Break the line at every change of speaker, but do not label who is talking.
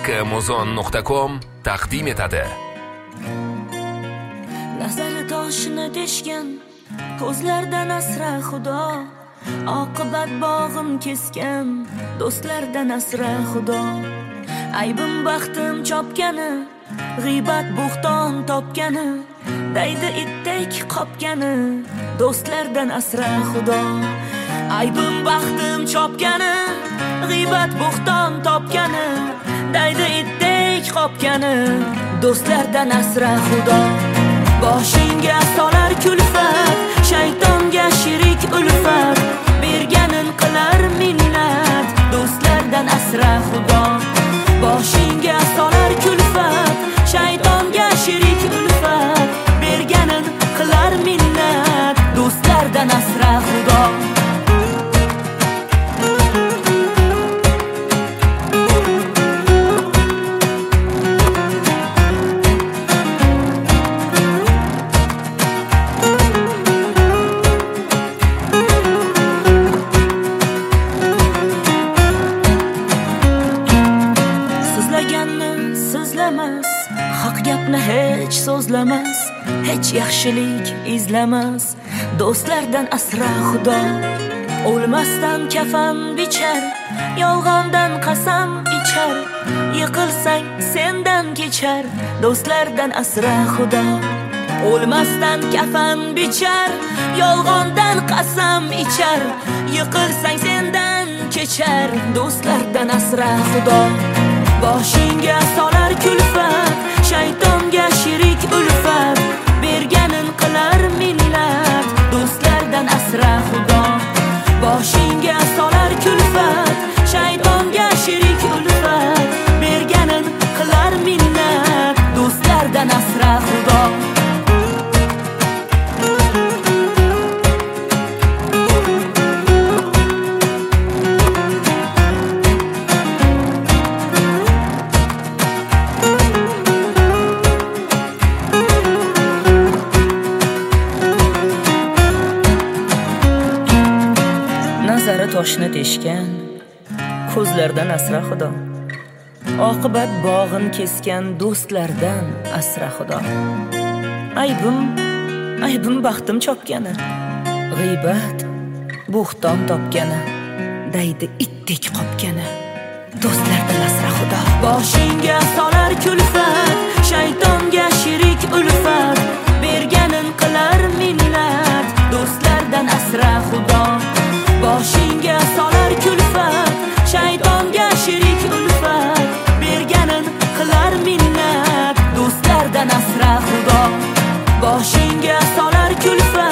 haqqamuzon.com taqdim etadi.
Nazari toshini teshgan ko'zlardan asra Xudo, oqibat bog'im kesgan do'stlardan asra Xudo. Aybim baxtim chopgani, g'iybat bo'xton topgani, daydi itdek qopgani, do'stlardan asra Xudo. Aybim baxtim chopgani, g'iybat bo'xton topgani, daydi itdek qopgani, do'stlardan asra Xudo. Boshingga solar kulfat, shaytonga shirik ulfat, berganin qilar minnat, do'stlardan asra Xudo. Boshingga solar kulfat, shaytonga shirik ulfat, berganin qilar minnat, do'stlardan asra Xudo. Haq gapni hech so'zlamas, hech yaxshilik izlamas, do'stlardan asra Xudo. O'lmasdan kafan bichar, yolg'ondan qasam ichar, yiqilsang sendan kechar, do'stlardan asra Xudo. O'lmasdan kafan bichar, yolg'ondan qasam ichar, yiqilsang sendan kechar, do'stlardan asra Xudo. Boshingga solar kulfat, shaytonga shirik ulfat, berganin qilar minnat, do'stlardan asra Xudo. Boshingga solar kulfat, shaytonga shirik ulfat, berganin qilar minnat, do'stlardan asra Xudo. Nazari toshni teshgan ko'zlardan asra Xudo, oqibat bog'in kesgan do'stlardan asra Xudo. Aybim baxtim chopgani, g'iybat bo'xton topgani, daydi itdek qopgani, do'stlardan asra Xudo. Boshingga solar kulfat, shaytonga shirik ulfat, berganin qilar minnat, do'stlardan asra Xudo. Boshingga solar kulfat, shaytonga shirik ulfat, berganin qilar minnat, do'stlardan asra Xudo. Boshingga solar kulfat,